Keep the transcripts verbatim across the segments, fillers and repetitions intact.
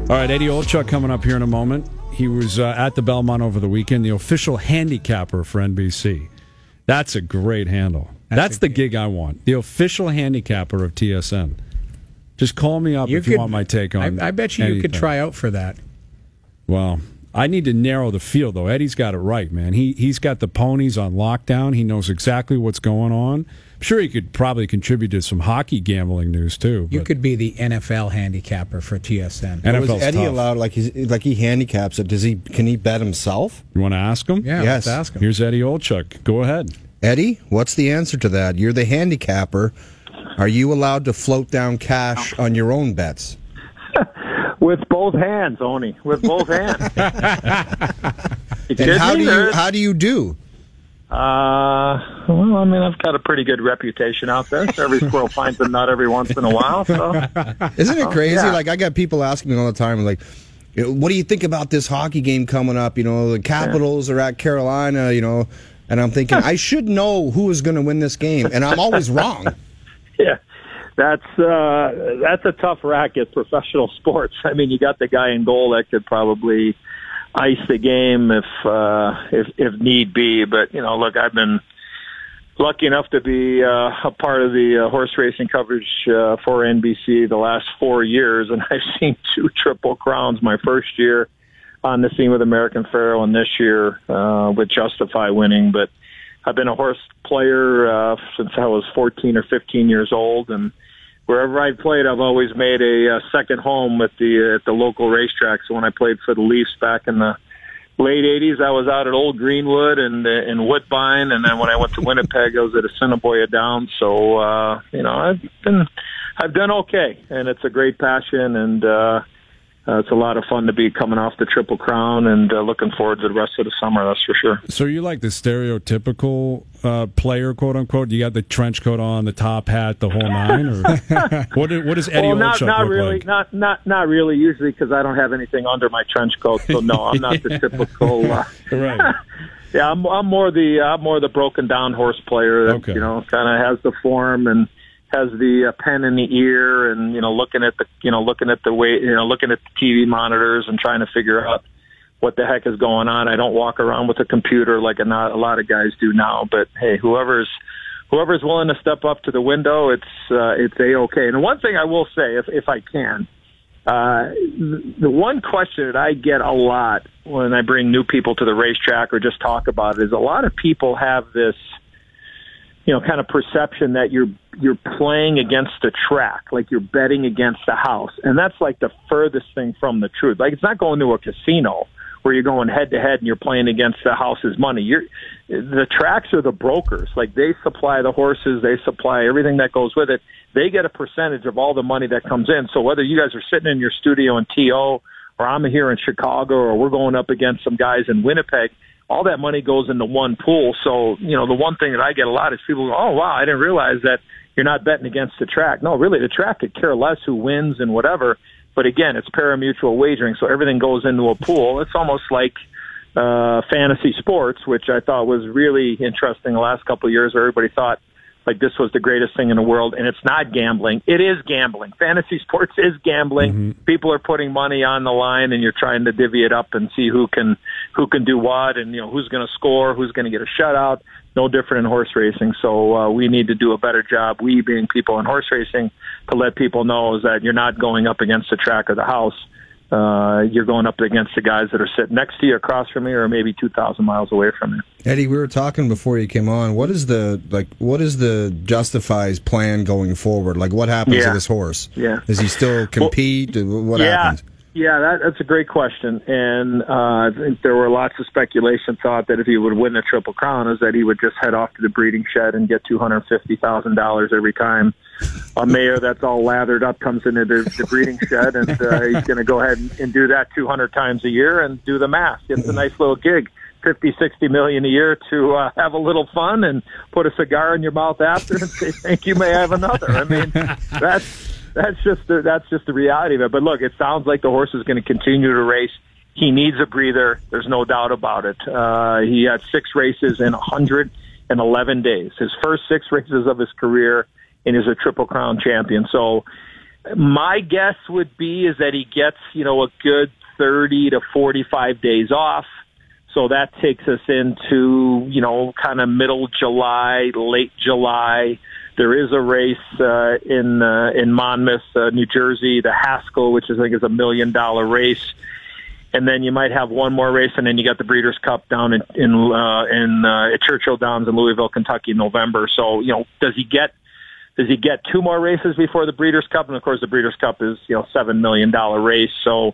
All right, Eddie Olczyk coming up here in a moment. He was uh, at the Belmont over the weekend, the official handicapper for N B C. That's a great handle. That's, That's the gig I want. The official handicapper of T S N. Just call me up you if could, you want my take on I, I bet you anything. you could try out for that. Well, I need to narrow the field, though. Eddie's got it right, man. He, he's got the ponies on lockdown. He knows exactly what's going on. I'm sure he could probably contribute to some hockey gambling news, too. You could be the N F L handicapper for T S N. N F L's was Eddie tough. allowed, like, he's, like he handicaps it, does he? Can he bet himself? You want to ask him? Yeah, Yes. let's ask him. Here's Eddie Olczyk. Go ahead. Eddie, what's the answer to that? You're the handicapper. Are you allowed to float down cash on your own bets? With both hands, Oni. With both hands. And how do you how do you do? Uh, well, I mean, I've got a pretty good reputation out there. So every squirrel finds a nut every once in a while. So, Isn't it crazy? yeah. Like, I got people asking me all the time, like, what do you think about this hockey game coming up? You know, the Capitals are at Carolina, you know, and I'm thinking, I should know who is going to win this game, and I'm always wrong. yeah, that's uh, that's a tough racket, professional sports. I mean, you got the guy in goal that could probably ice the game if uh, if if need be. But you know, look, I've been lucky enough to be uh, a part of the uh, horse racing coverage uh, for N B C the last four years, and I've seen two Triple Crowns. My first year on the scene with American Pharoah, and this year uh, with Justify winning. But I've been a horse player uh, since I was fourteen or fifteen years old, and wherever I played, I've always made a, a second home at the at the local racetrack. So when I played for the Leafs back in the late eighties, I was out at Old Greenwood and in Woodbine, and then when I went to Winnipeg, I was at Assiniboia Downs. So uh, you know, I've been I've done okay, and it's a great passion, and uh, uh, it's a lot of fun to be coming off the Triple Crown, and uh, looking forward to the rest of the summer. That's for sure. So you like the stereotypical uh, player, quote unquote? You got the trench coat on, the top hat, the whole nine, or what? What does Eddie well, not, Olczyk not look really, like? not not not really. Usually, because I don't have anything under my trench coat, so no, I'm not the typical. Uh, Right. yeah, I'm, I'm more the I'm more the broken down horse player that Okay. you know kind of has the form and has the uh, pen in the ear, and you know looking at the you know looking at the way you know looking at the T V monitors and trying to figure out what the heck is going on. I don't walk around with a computer like a, not, a lot of guys do now. But hey, whoever's whoever's willing to step up to the window, it's uh, it's a-okay. And one thing I will say, if if I can, uh, the one question that I get a lot when I bring new people to the racetrack or just talk about it is a lot of people have this, you know, kind of perception that you're you're playing against the track, like you're betting against the house, and that's like the furthest thing from the truth. Like, it's not going to a casino where you're going head to head and you're playing against the house's money. You're the tracks are the brokers. Like, they supply the horses, they supply everything that goes with it. They get a percentage of all the money that comes in. So whether you guys are sitting in your studio in T O, or I'm here in Chicago, or we're going up against some guys in Winnipeg, all that money goes into one pool. So, you know, the one thing that I get a lot is people go, oh, wow, I didn't realize that you're not betting against the track. No, really, the track could care less who wins and whatever. But again, it's pari-mutuel wagering, so everything goes into a pool. It's almost like uh, fantasy sports, which I thought was really interesting the last couple of years, where everybody thought like this was the greatest thing in the world, and it's not gambling. It is gambling. Fantasy sports is gambling. Mm-hmm. People are putting money on the line, and you're trying to divvy it up and see who can who can do what, and you know who's going to score, who's going to get a shutout. No different in horse racing. So uh, we need to do a better job, we being people in horse racing, to let people know is that you're not going up against the track or the house. Uh, you're going up against the guys that are sitting next to you, across from you, or maybe two thousand miles away from you. Eddie, we were talking before you came on. What is the like? What is the Justify's plan going forward? Like, what happens yeah. to this horse? Yeah. Does he still compete? Well, what yeah. happens? Yeah, that, that's a great question. And uh, I think there were lots of speculation thought that if he would win the Triple Crown, is that he would just head off to the breeding shed and get two hundred fifty thousand dollars every time a mare that's all lathered up comes into the, the breeding shed, and uh, he's going to go ahead and, and do that two hundred times a year and do the math. It's a nice little gig. fifty, sixty million a year to uh, have a little fun and put a cigar in your mouth after and say, thank you, may I have another. I mean, that's, that's just the, that's just the reality of it. But look, it sounds like the horse is going to continue to race. He needs a breather. There's no doubt about it. Uh, he had six races in one hundred eleven days. His first six races of his career, and is a Triple Crown champion. So my guess would be is that he gets, you know, a good thirty to forty-five days off. So that takes us into, you know, kind of middle July, late July. There is a race uh, in uh, in Monmouth, uh, New Jersey, the Haskell, which I think is a million dollar race. And then you might have one more race, and then you got the Breeders' Cup down in in, uh, in uh, at Churchill Downs in Louisville, Kentucky, in November. So, you know, does he get does he get two more races before the Breeders' Cup? And of course, the Breeders' Cup is, you know, seven million dollar race. So,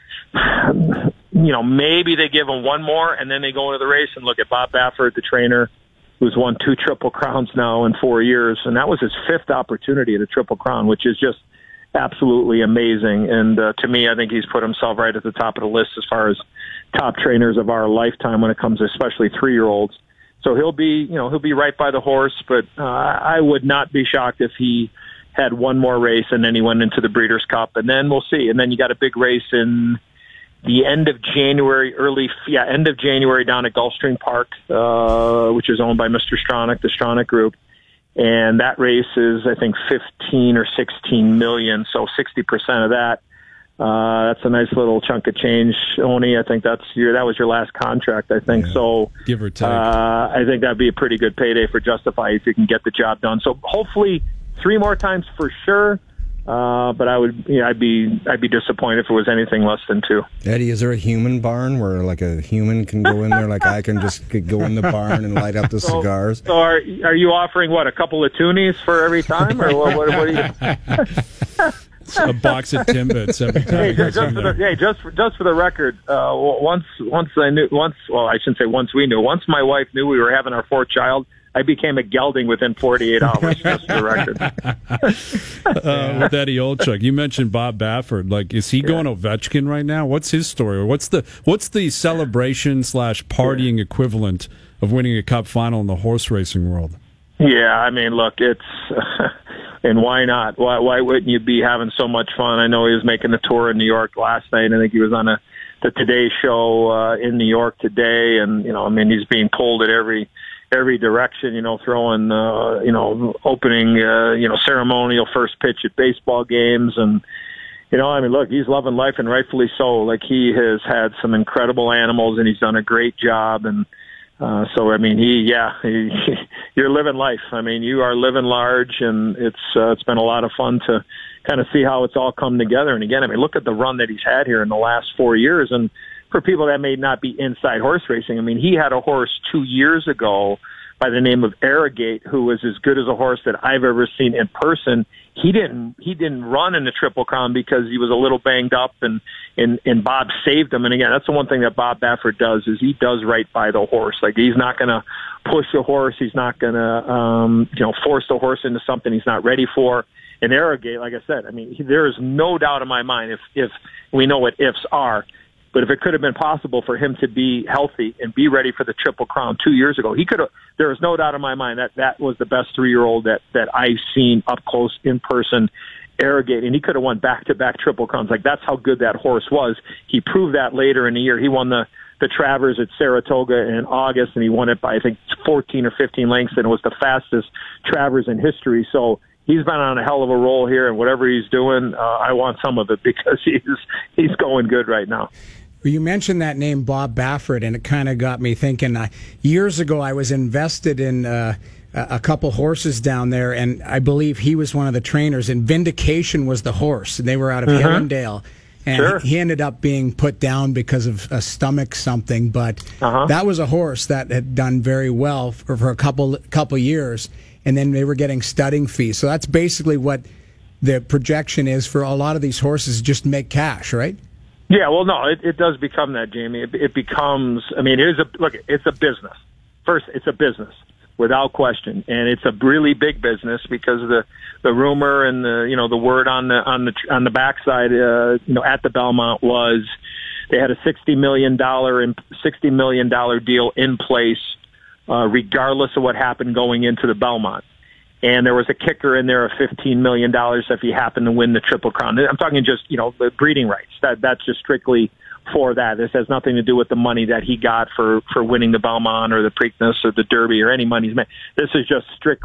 you know, maybe they give him one more, and then they go into the race and look at Bob Baffert, the trainer, who's won two Triple Crowns now in four years, and that was his fifth opportunity at a Triple Crown, which is just absolutely amazing. And uh, to me, I think he's put himself right at the top of the list as far as top trainers of our lifetime when it comes to especially three-year-olds. So he'll be, you know, he'll be right by the horse, but uh, I would not be shocked if he had one more race and then he went into the Breeders' Cup, and then we'll see. And then you got a big race in the end of January, early, yeah, end of January down at Gulfstream Park, uh, which is owned by Mister Stronach, the Stronach Group. And that race is, I think, fifteen or sixteen million. So sixty percent of that. Uh, that's a nice little chunk of change, Oni. I think that's your, that was your last contract, I think. Yeah, so, give or take. Uh, I think that'd be a pretty good payday for Justify if you can get the job done. So hopefully three more times for sure. Uh, but I would, you know, I'd be, I'd be disappointed if it was anything less than two. Eddie, is there a human barn where like a human can go in there, like I can just go in the barn and light up the so, cigars? So are, are you offering what, a couple of toonies for every time, or what? What, what are you? A box of Timbits every time. Hey, just, just for the, hey, just for, just for the record, uh, once, once I knew, once, well, I shouldn't say once we knew. Once my wife knew we were having our fourth child, I became a gelding within forty-eight hours, just for the record. uh, with Eddie Olczyk, you mentioned Bob Baffert. Like, is he yeah. going Ovechkin right now? What's his story? Or what's the what's the celebration slash partying yeah. equivalent of winning a Cup final in the horse racing world? Yeah, I mean, look, it's uh, and why not? Why why wouldn't you be having so much fun? I know he was making the tour in New York last night. I think he was on a the Today Show uh, in New York today, and you know, I mean, he's being pulled at every. every direction, you know, throwing, uh, you know, opening, uh, you know, ceremonial first pitch at baseball games. And, you know, I mean, look, he's loving life, and rightfully so. Like, he has had some incredible animals, and he's done a great job. And uh, so, I mean, he, yeah, he, you're living life. I mean, you are living large, and it's uh, it's been a lot of fun to kind of see how it's all come together. And again, I mean, look at the run that he's had here in the last four years. And for people that may not be inside horse racing, I mean, he had a horse two years ago by the name of Arrogate, who was as good as a horse that I've ever seen in person. He didn't he didn't run in the Triple Crown because he was a little banged up, and, and, and Bob saved him. And again, that's the one thing that Bob Baffert does, is he does right by the horse. Like, he's not going to push a horse. He's not going to, um, you know, force the horse into something he's not ready for. And Arrogate, like I said, I mean, there is no doubt in my mind, if, if we know what ifs are, but if it could have been possible for him to be healthy and be ready for the Triple Crown two years ago, he could have. There is no doubt in my mind that that was the best three-year-old that that I've seen up close in person. Arrogate, and he could have won back-to-back Triple Crowns. Like, that's how good that horse was. He proved that later in the year. He won the the Travers at Saratoga in August, and he won it by, I think, fourteen or fifteen lengths, and it was the fastest Travers in history. So he's been on a hell of a roll here, and whatever he's doing, uh, I want some of it, because he's he's going good right now. Well, you mentioned that name, Bob Baffert, and it kind of got me thinking. Uh, years ago, I was invested in uh, a couple horses down there, and I believe he was one of the trainers, and Vindication was the horse. They were out of uh-huh. Hillendale, and sure. he ended up being put down because of a stomach something, but uh-huh. that was a horse that had done very well for, for a couple couple years, and then they were getting studding fees. So that's basically what the projection is for a lot of these horses, just make cash, right? Yeah, well, no, it, it does become that, Jamie. It, it becomes, I mean, it is a, look, it's a business. First, it's a business, without question. And it's a really big business, because the, the rumor and the, you know, the word on the, on the, on the backside, uh, you know, at the Belmont was they had a sixty million dollars sixty million dollars deal in place, uh, regardless of what happened going into the Belmont. And there was a kicker in there of fifteen million dollars if he happened to win the Triple Crown. I'm talking just, you know, the breeding rights. That That's just strictly for that. This has nothing to do with the money that he got for, for winning the Belmont or the Preakness or the Derby or any money he's made. This is just strictly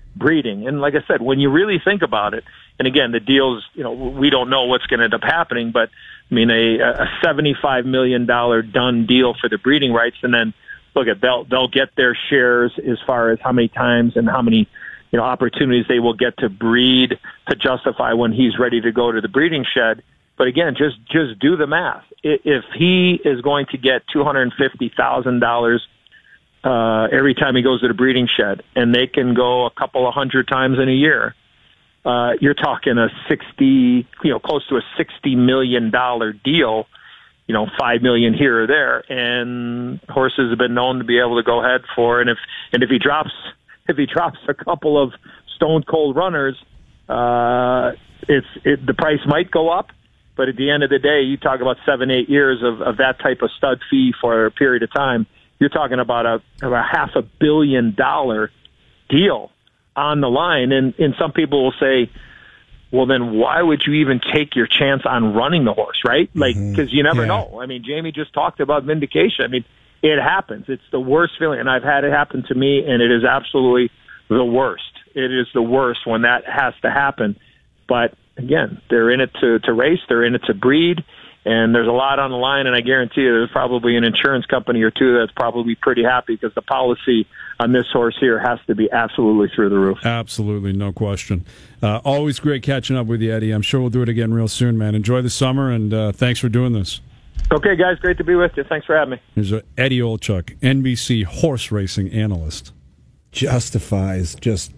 breeding. And like I said, when you really think about it, and again, the deals, you know, we don't know what's going to end up happening, but I mean, a, a seventy-five million dollars done deal for the breeding rights, and then look at they'll they'll get their shares as far as how many times and how many, you know, opportunities they will get to breed to justify when he's ready to go to the breeding shed. But again, just just do the math. If he is going to get two hundred fifty thousand dollars uh, every time he goes to the breeding shed, and they can go a couple of hundred times in a year, uh, you're talking a sixty, you know, close to a sixty million dollar deal. You know, five million here or there, and horses have been known to be able to go ahead for. And if and if he drops if he drops a couple of stone cold runners, uh, it's it, the price might go up. But at the end of the day, you talk about seven, eight years of, of that type of stud fee for a period of time. You're talking about a, about half a billion dollar deal on the line. And, and some people will say, well, then why would you even take your chance on running the horse, right? Like, because you never Yeah. know. I mean, Jamie just talked about vindication. I mean, it happens. It's the worst feeling. And I've had it happen to me, and it is absolutely the worst. It is the worst when that has to happen. But again, they're in it to, to race, they're in it to breed, and there's a lot on the line, and I guarantee you there's probably an insurance company or two that's probably pretty happy because the policy on this horse here has to be absolutely through the roof. Absolutely, no question. Uh, always great catching up with you, Eddie. I'm sure we'll do it again real soon, man. Enjoy the summer, and uh, thanks for doing this. Okay, guys, great to be with you. Thanks for having me. Here's uh, Eddie Olchuk, N B C horse racing analyst. Justifies just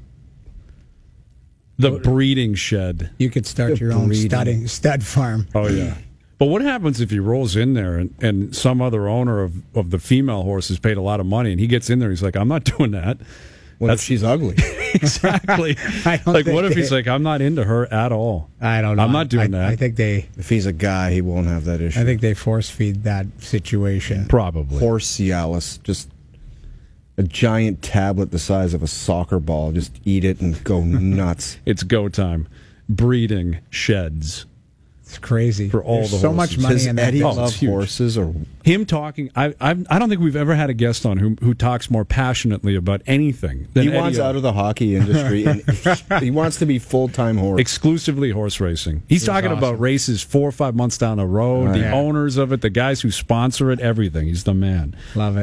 The breeding shed. You could start The your own breeding. studding, stud farm. Oh, yeah. But what happens if he rolls in there and, and some other owner of, of the female horse has paid a lot of money and he gets in there, he's like, I'm not doing that. what That's- if she's ugly? Exactly. I don't Like, think what if he's they- like, I'm not into her at all? I don't know. I'm not doing I, that. I think they. If he's a guy, he won't have that issue. I think they force feed that situation. Probably. Horse Cialis, just a giant tablet the size of a soccer ball. Just eat it and go nuts. It's go time. Breeding sheds. It's crazy. For all There's the so horses. much money Does in that. Eddie Oh, business. love it's huge. horses? Or Him talking, I, I I don't think we've ever had a guest on who who talks more passionately about anything than he Eddie wants O. out of the hockey industry, and he wants to be full time horse. Exclusively horse racing. He's talking about awesome. races four or five months down the road, Right. the Yeah. owners of it, the guys who sponsor it, everything. He's the man. Love it.